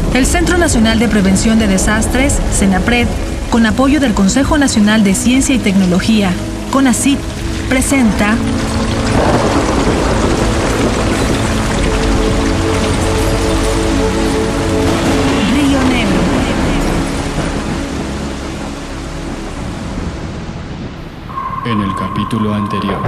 El Centro Nacional de Prevención de Desastres, CENAPRED, con apoyo del Consejo Nacional de Ciencia y Tecnología, CONACYT, presenta Río Negro. En el capítulo anterior.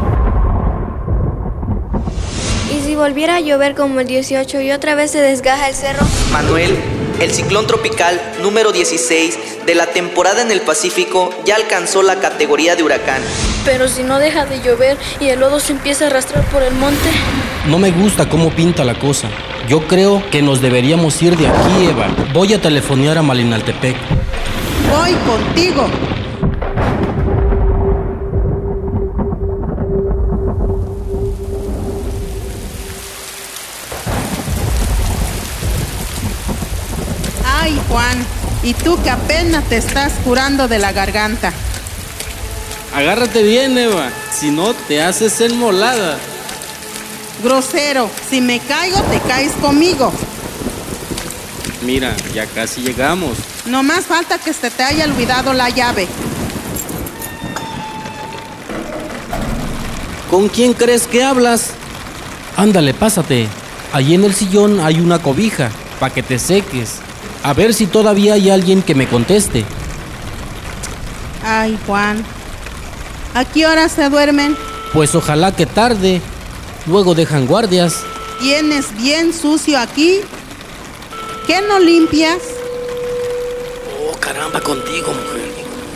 ¿Y si volviera a llover como el 18 y otra vez se desgaja el cerro? Manuel, el ciclón tropical número 16 de la temporada en el Pacífico ya alcanzó la categoría de huracán. Pero si no deja de llover y el lodo se empieza a arrastrar por el monte. No me gusta cómo pinta la cosa. Yo creo que nos deberíamos ir de aquí, Eva. Voy a telefonear a Malinaltepec. Voy contigo. Ay, Juan, y tú que apenas te estás curando de la garganta. Agárrate bien, Eva. Si no, te haces enmolada. Grosero, si me caigo, te caes conmigo. Mira, ya casi llegamos. No más falta que se te haya olvidado la llave. ¿Con quién crees que hablas? Ándale, pásate. Allí en el sillón hay una cobija, para que te seques. A ver si todavía hay alguien que me conteste. Ay, Juan, ¿a qué hora se duermen? Pues ojalá que tarde. Luego dejan guardias. Tienes bien sucio aquí. ¿Qué no limpias? Oh, caramba, contigo, mujer.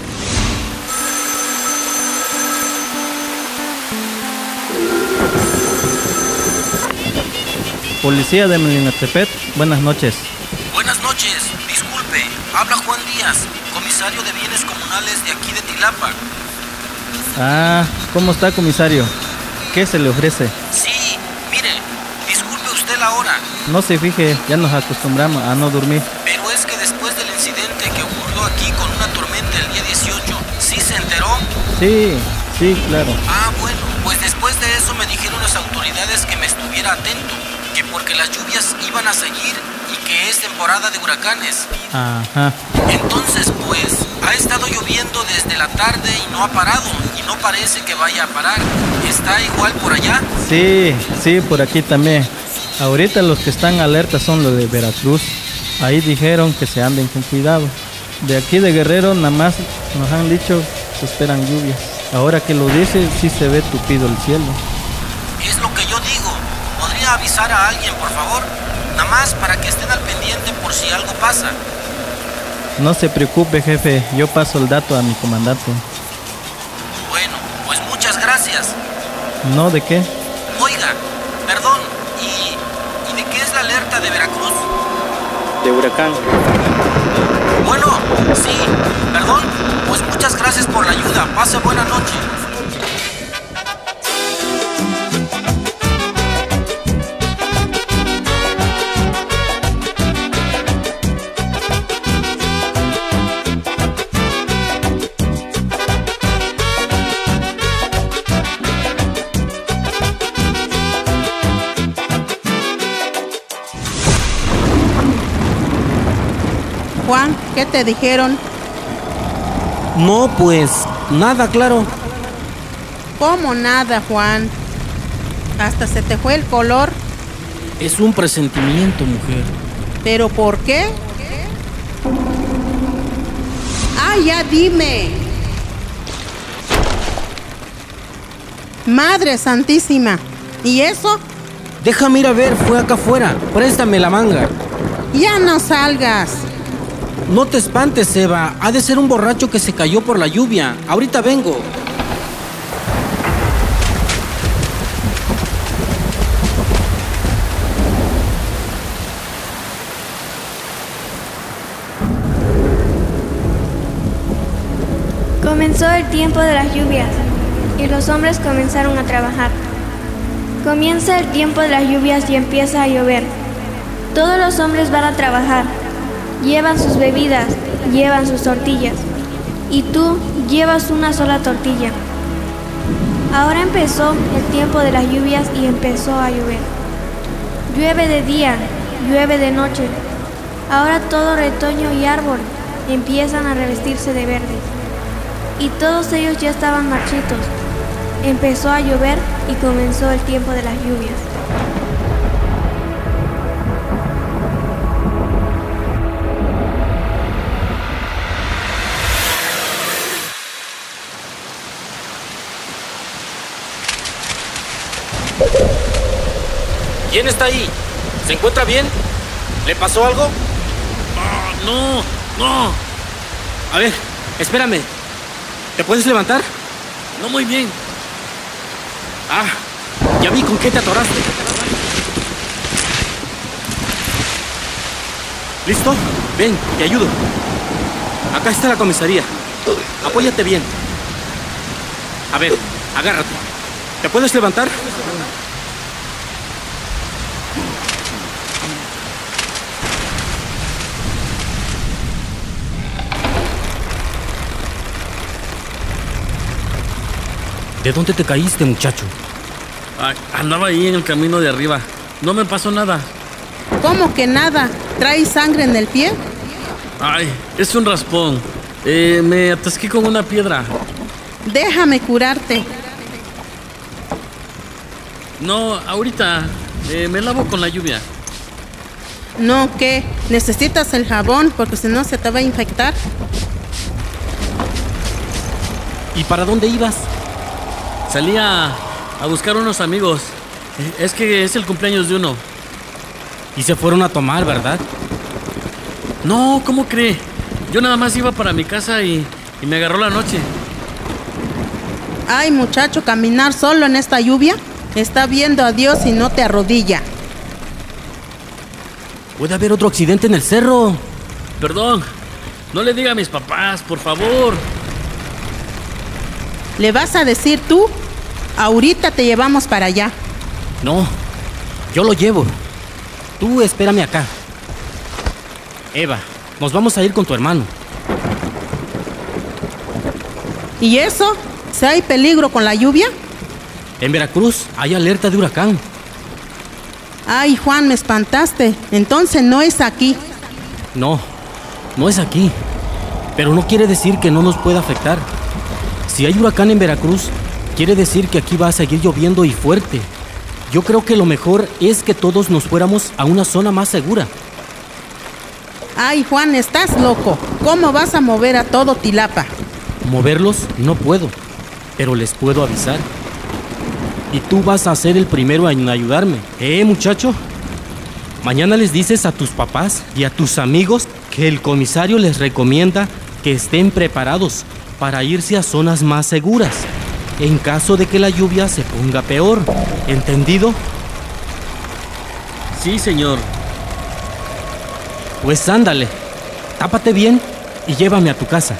Policía de Malinaltepec, buenas noches. Buenas noches, disculpe. Habla Juan Díaz, comisario de bienes comunales de aquí de Tilapa. Ah, ¿cómo está, comisario? ¿Qué se le ofrece? Sí, mire, disculpe usted la hora. No se fije, ya nos acostumbramos a no dormir. Pero es que después del incidente que ocurrió aquí con una tormenta el día 18, ¿sí se enteró? Sí, claro. Ah, bueno, pues después de eso me dijeron las autoridades que me estuviera atento, que porque las lluvias iban a seguir y que es temporada de huracanes. Ajá. Entonces, pues, ha estado lloviendo desde la tarde y no ha parado, y no parece que vaya a parar. ¿Está igual por allá? Sí, por aquí también. Ahorita los que están alerta son los de Veracruz. Ahí dijeron que se anden con cuidado. De aquí de Guerrero nada más nos han dicho que se esperan lluvias. Ahora que lo dice, sí se ve tupido el cielo. Es lo que yo digo. ¿Podría avisar a alguien, por favor? Nada más para que estén al pendiente por si algo pasa. No se preocupe, jefe. Yo paso el dato a mi comandante. Bueno, pues muchas gracias. ¿No? ¿De qué? Oiga, perdón, ¿y de qué es la alerta de Veracruz? De huracán. Bueno, sí, perdón, pues muchas gracias por la ayuda. Pase buena noche. Juan, ¿qué te dijeron? No, pues, nada, claro. ¿Cómo nada, Juan? Hasta se te fue el color. Es un presentimiento, mujer. ¿Pero por qué? ¡Ah, ya dime! Madre Santísima, ¿y eso? Déjame ir a ver, fue acá afuera. Préstame la manga. Ya no salgas. No te espantes, Eva. Ha de ser un borracho que se cayó por la lluvia. Ahorita vengo. Comenzó el tiempo de las lluvias y los hombres comenzaron a trabajar. Comienza el tiempo de las lluvias y empieza a llover. Todos los hombres van a trabajar. Llevan sus bebidas, llevan sus tortillas. Y tú llevas una sola tortilla. Ahora empezó el tiempo de las lluvias y empezó a llover. Llueve de día, llueve de noche. Ahora todo retoño y árbol empiezan a revestirse de verde. Y todos ellos ya estaban marchitos. Empezó a llover y comenzó el tiempo de las lluvias. ¿Quién está ahí? ¿Se encuentra bien? ¿Le pasó algo? No. A ver, espérame. ¿Te puedes levantar? No muy bien. Ya vi con qué te atoraste. ¿Listo? Ven, te ayudo. Acá está la comisaría. Apóyate bien. A ver, agárrate. ¿Te puedes levantar? ¿De dónde te caíste, muchacho? Andaba ahí en el camino de arriba. No me pasó nada. ¿Cómo que nada? ¿Traes sangre en el pie? Es un raspón. Me atasqué con una piedra. Déjame curarte. No, ahorita. Me lavo con la lluvia. No, ¿qué? Necesitas el jabón porque si no se te va a infectar. ¿Y para dónde ibas? Salí a buscar unos amigos. Es que es el cumpleaños de uno. Y se fueron a tomar, ¿verdad? No, ¿cómo cree? Yo nada más iba para mi casa y me agarró la noche. Ay, muchacho, caminar solo en esta lluvia. Está viendo a Dios y no te arrodilla. Puede haber otro accidente en el cerro. Perdón, no le diga a mis papás, por favor. ¿Le vas a decir tú? Ahorita te llevamos para allá. No, yo lo llevo. Tú espérame acá. Eva, nos vamos a ir con tu hermano. ¿Y eso? ¿Si hay peligro con la lluvia? En Veracruz hay alerta de huracán. Ay, Juan, me espantaste. Entonces no es aquí. No es aquí. Pero no quiere decir que no nos pueda afectar. Si hay huracán en Veracruz, quiere decir que aquí va a seguir lloviendo y fuerte. Yo creo que lo mejor es que todos nos fuéramos a una zona más segura. Ay, Juan, estás loco. ¿Cómo vas a mover a todo Tilapa? Moverlos no puedo, pero les puedo avisar. Y tú vas a ser el primero en ayudarme, muchacho. Mañana les dices a tus papás y a tus amigos que el comisario les recomienda que estén preparados para irse a zonas más seguras, en caso de que la lluvia se ponga peor. ¿Entendido? Sí, señor. Pues ándale, tápate bien y llévame a tu casa.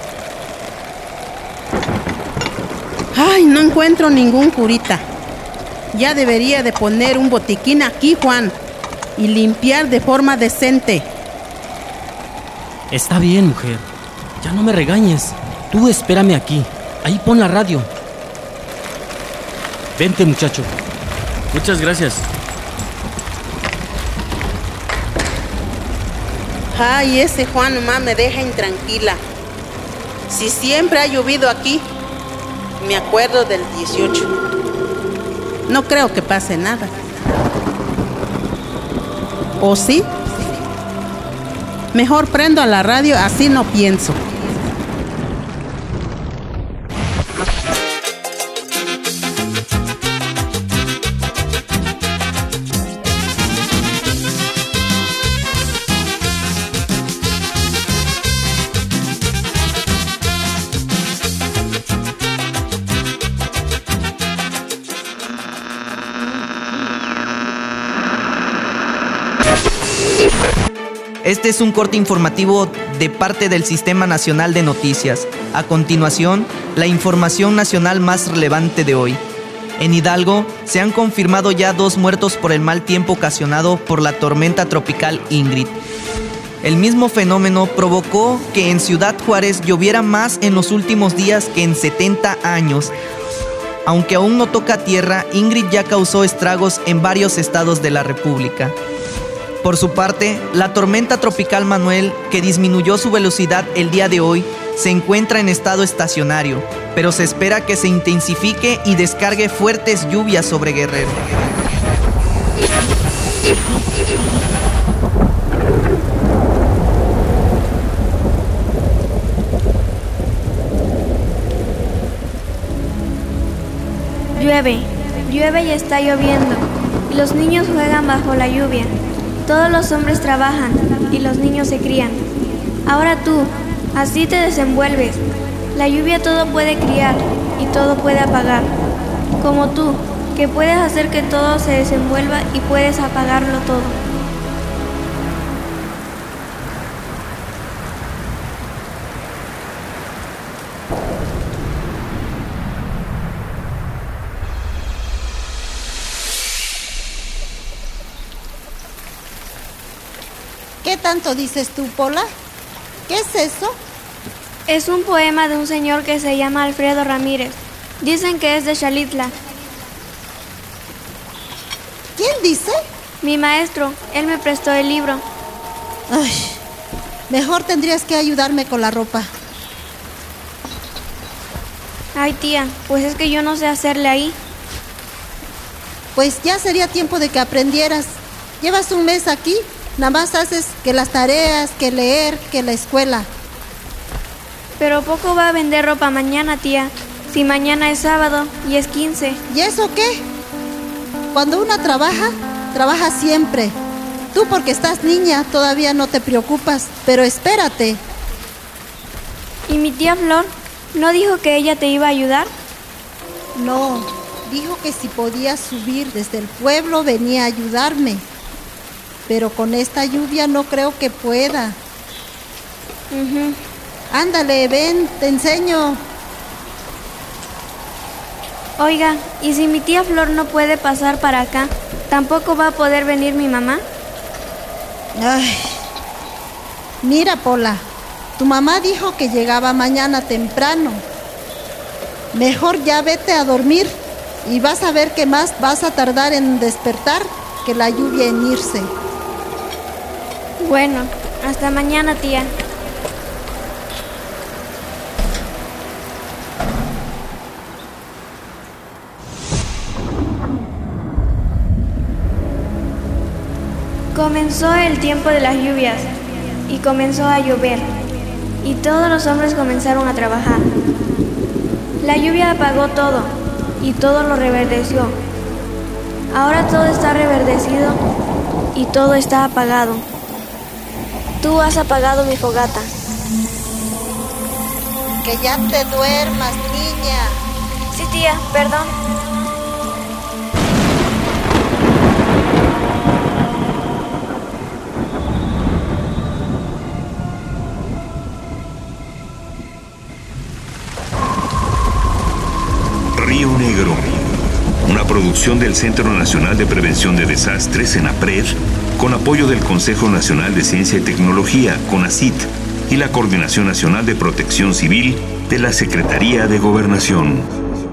Ay, no encuentro ningún curita. Ya debería de poner un botiquín aquí, Juan, y limpiar de forma decente. Está bien, mujer. Ya no me regañes. Tú espérame aquí. Ahí pon la radio. Vente, muchacho. Muchas gracias. Ay, ese Juan nomás me deja intranquila. Si siempre ha llovido aquí, me acuerdo del 18. No creo que pase nada. ¿O sí? Mejor prendo a la radio, así no pienso. Este es un corte informativo de parte del Sistema Nacional de Noticias. A continuación, la información nacional más relevante de hoy. En Hidalgo se han confirmado ya 2 muertos por el mal tiempo ocasionado por la tormenta tropical Ingrid. El mismo fenómeno provocó que en Ciudad Juárez lloviera más en los últimos días que en 70 años. Aunque aún no toca tierra, Ingrid ya causó estragos en varios estados de la República. Por su parte, la tormenta tropical Manuel, que disminuyó su velocidad el día de hoy, se encuentra en estado estacionario, pero se espera que se intensifique y descargue fuertes lluvias sobre Guerrero. Llueve y está lloviendo, y los niños juegan bajo la lluvia. Todos los hombres trabajan y los niños se crían. Ahora tú, así te desenvuelves. La lluvia todo puede criar y todo puede apagar. Como tú, que puedes hacer que todo se desenvuelva y puedes apagarlo todo. ¿Qué tanto dices tú, Pola? ¿Qué es eso? Es un poema de un señor que se llama Alfredo Ramírez. Dicen que es de Xalitla. ¿Quién dice? Mi maestro, él me prestó el libro. Ay, mejor tendrías que ayudarme con la ropa. Ay, tía, pues es que yo no sé hacerle ahí. Pues ya sería tiempo de que aprendieras. Llevas un mes aquí, nada más haces que las tareas, que leer, que la escuela. Pero poco va a vender ropa mañana, tía. Si mañana es sábado y es 15. ¿Y eso qué? Cuando una trabaja, trabaja siempre. Tú porque estás niña todavía no te preocupas, pero espérate. ¿Y mi tía Flor no dijo que ella te iba a ayudar? No, dijo que si podía subir desde el pueblo venía a ayudarme. Pero con esta lluvia no creo que pueda. Ándale, ven, te enseño. Oiga, ¿y si mi tía Flor no puede pasar para acá, tampoco va a poder venir mi mamá? Ay, mira, Pola, tu mamá dijo que llegaba mañana temprano. Mejor ya vete a dormir y vas a ver que más vas a tardar en despertar que la lluvia en irse. Bueno, hasta mañana, tía. Comenzó el tiempo de las lluvias y comenzó a llover y todos los hombres comenzaron a trabajar. La lluvia apagó todo y todo lo reverdeció. Ahora todo está reverdecido y todo está apagado. Tú has apagado mi fogata. Que ya te duermas, niña. Sí, tía, perdón. Río Negro, una producción del Centro Nacional de Prevención de Desastres, CENAPRED, con apoyo del Consejo Nacional de Ciencia y Tecnología, CONACYT, y la Coordinación Nacional de Protección Civil de la Secretaría de Gobernación.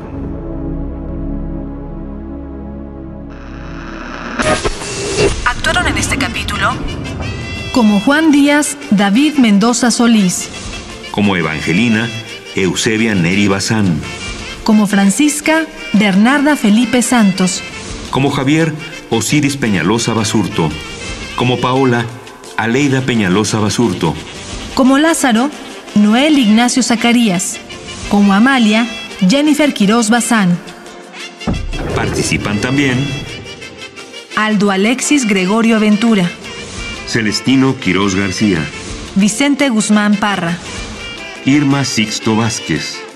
Actuaron en este capítulo como Juan Díaz, David Mendoza Solís. Como Evangelina, Eusebia Neri Bazán. Como Francisca, Bernarda Felipe Santos. Como Javier, Osiris Peñalosa Basurto. Como Paola, Aleida Peñalosa Basurto. Como Lázaro, Noel Ignacio Zacarías. Como Amalia, Jennifer Quiroz Bazán. Participan también Aldo Alexis Gregorio Ventura. Celestino Quiroz García. Vicente Guzmán Parra. Irma Sixto Vázquez.